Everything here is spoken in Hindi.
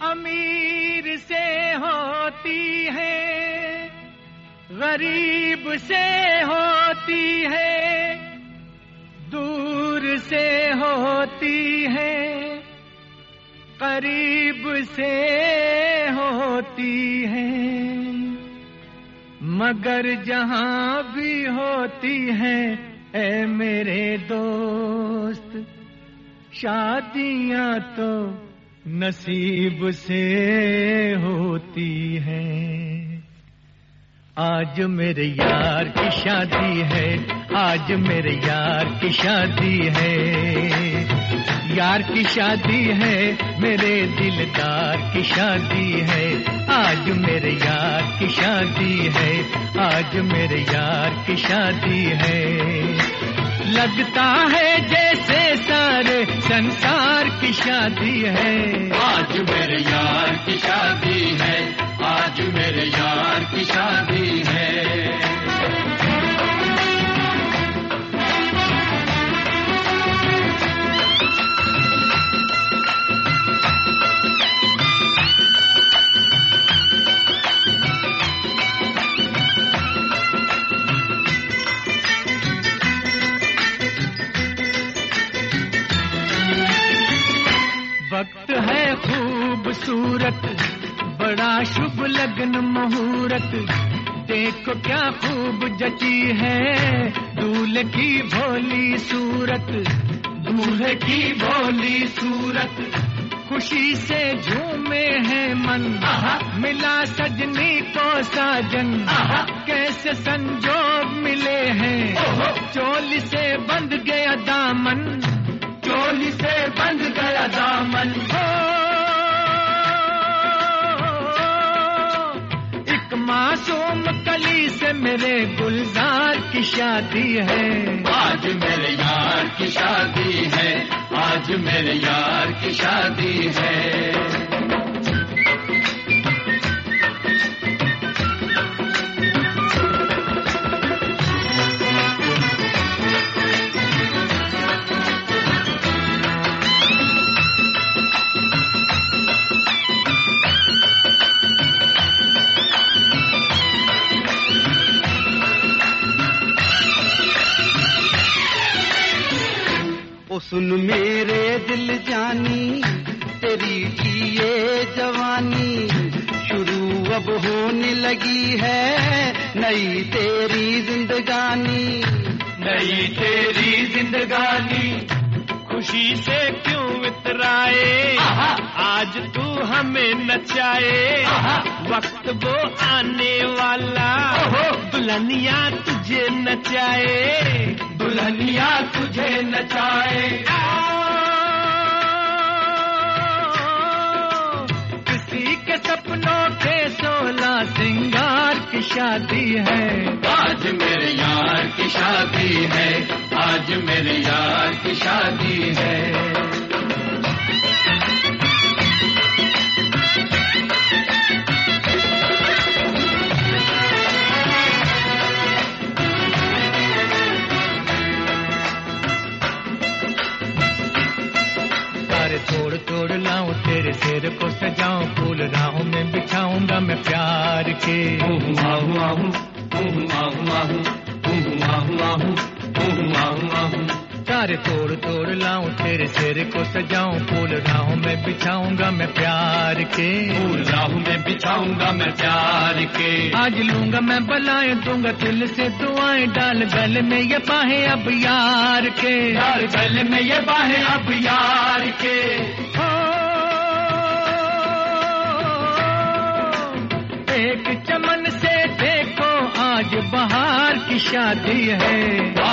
अमीर से होती है, गरीब से होती है, दूर से होती है, करीब से होती है, मगर जहां भी होती है ऐ मेरे दोस्त, शादियां तो नसीब से होती हैं। आज मेरे यार की शादी है, आज मेरे यार की शादी है, यार की शादी है, मेरे दिलदार की शादी है। आज मेरे यार की शादी है, आज मेरे यार की शादी है। लगता है जैसे सारे संसार की शादी है। आज मेरे यार की शादी है, आज मेरे यार की शादी है। वक्त है खूबसूरत, बड़ा शुभ लगन मुहूर्त, देखो क्या खूब जची है दूल्हे की भोली सूरत, दूल्हे की भोली सूरत। खुशी से झूमे है मन, मिला सजनी को साजन, कैसे संजोग मिले हैं, चोली से बंध गया दामन, चोली से बंध गया दामन। एक मासूम कली से मेरे गुलजार की शादी है। आज मेरे यार की शादी है, आज मेरे यार की शादी है। ओ सुन मेरे दिल जानी, तेरी ये जवानी शुरू अब होने लगी है, नई तेरी जिंदगानी, नई तेरी जिंदगानी। खुशी से क्यों इतराए, आज तू हमें नचाए, वक्त वो आने वाला, दुल्हनिया तुझे नचाए, दुल्हनिया तुझे नचाए। किसी के सपनों के 16 सिंगार की शादी है। आज मेरे यार की शादी है, आज मेरे यार की शादी है। तोड़ तोड़ लाऊं तेरे सिर को सजाऊं, फूल राहों में बिछाऊंगा मैं प्यार के। तारे तोड़ तोड़ लाऊं तेरे सिर को सजाऊं, फूल राहों में बिछाऊंगा मैं प्यार के, फूल राहों में बिछाऊंगा मैं प्यार के। आज लूंगा मैं बलाएं, दूंगा दिल से दुआएं, डाल गले में ये बाहें अब यार के, डाल गले में ये बाहें अब यार के। एक चमन से देखो आज बहार की शादी है।